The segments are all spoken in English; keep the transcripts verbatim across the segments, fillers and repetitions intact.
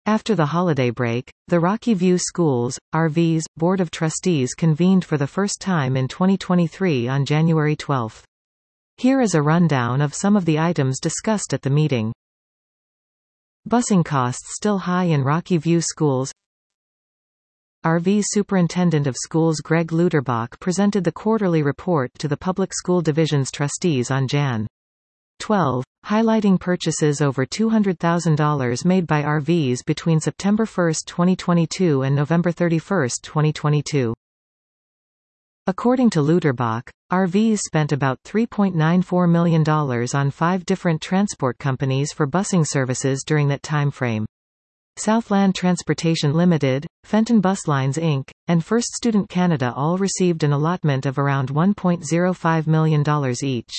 After the holiday break, the Rocky View Schools, R V's, Board of Trustees convened for the first time in twenty twenty-three on January twelfth. Here is a rundown of some of the items discussed at the meeting. Busing costs still high in Rocky View Schools. R V's Superintendent of Schools Greg Luterbach presented the quarterly report to the Public School Division's trustees on January twelfth, highlighting purchases over two hundred thousand dollars made by R Vs between September first, twenty twenty-two and November thirty-first, twenty twenty-two. According to Luterbach, R Vs spent about three point nine four million dollars on five different transport companies for busing services during that time frame. Southland Transportation Limited, Fenton Bus Lines Incorporated, and First Student Canada all received an allotment of around one point zero five million dollars each.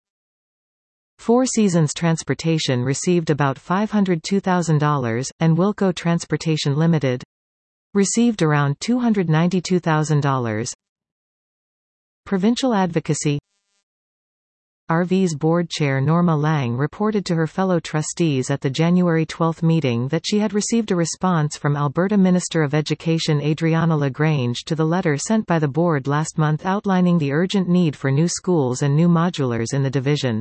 Four Seasons Transportation received about five hundred two thousand dollars, and Wilco Transportation Limited received around two hundred ninety-two thousand dollars. Provincial Advocacy. R V's board chair Norma Lang reported to her fellow trustees at the January twelfth meeting that she had received a response from Alberta Minister of Education Adriana LaGrange to the letter sent by the board last month outlining the urgent need for new schools and new modulars in the division.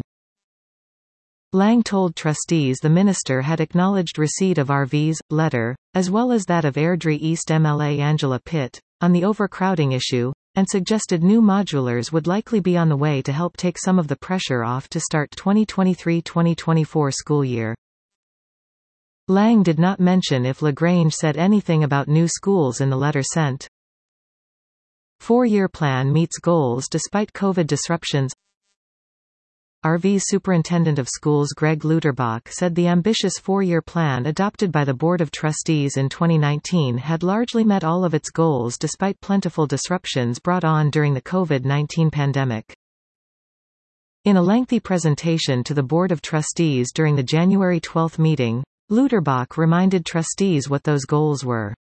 Lang told trustees the minister had acknowledged receipt of R V's letter, as well as that of Airdrie East M L A Angela Pitt, on the overcrowding issue, and suggested new modulars would likely be on the way to help take some of the pressure off to start twenty twenty-three twenty twenty-four school year. Lang did not mention if LaGrange said anything about new schools in the letter sent. Four-year plan meets goals despite COVID disruptions. R V's Superintendent of Schools Greg Luterbach said the ambitious four-year plan adopted by the Board of Trustees in twenty nineteen had largely met all of its goals despite plentiful disruptions brought on during the COVID nineteen pandemic. In a lengthy presentation to the Board of Trustees during the January twelfth meeting, Luterbach reminded trustees what those goals were.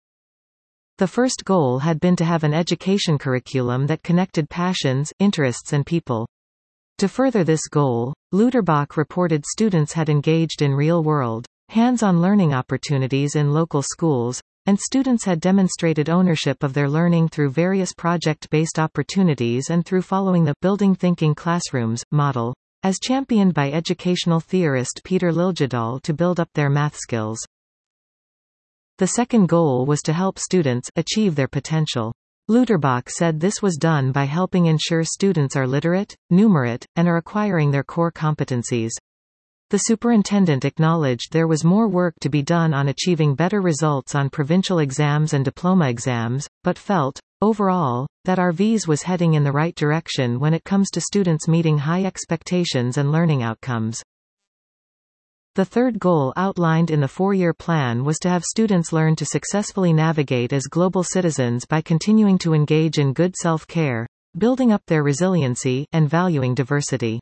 The first goal had been to have an education curriculum that connected passions, interests and people. To further this goal, Luterbach reported students had engaged in real-world, hands-on learning opportunities in local schools, and students had demonstrated ownership of their learning through various project-based opportunities and through following the Building Thinking Classrooms model, as championed by educational theorist Peter Liljedahl to build up their math skills. The second goal was to help students achieve their potential. Luterbach said this was done by helping ensure students are literate, numerate, and are acquiring their core competencies. The superintendent acknowledged there was more work to be done on achieving better results on provincial exams and diploma exams, but felt, overall, that R V's was heading in the right direction when it comes to students meeting high expectations and learning outcomes. The third goal outlined in the four-year plan was to have students learn to successfully navigate as global citizens by continuing to engage in good self-care, building up their resiliency, and valuing diversity.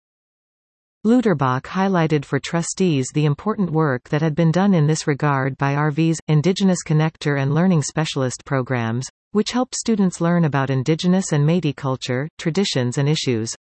Luterbach highlighted for trustees the important work that had been done in this regard by R V's Indigenous Connector and Learning Specialist programs, which helped students learn about Indigenous and Métis culture, traditions and issues.